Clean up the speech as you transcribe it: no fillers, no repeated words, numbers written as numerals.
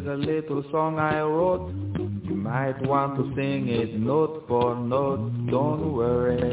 a little song I wrote. You might want to sing it note for note. Don't worry.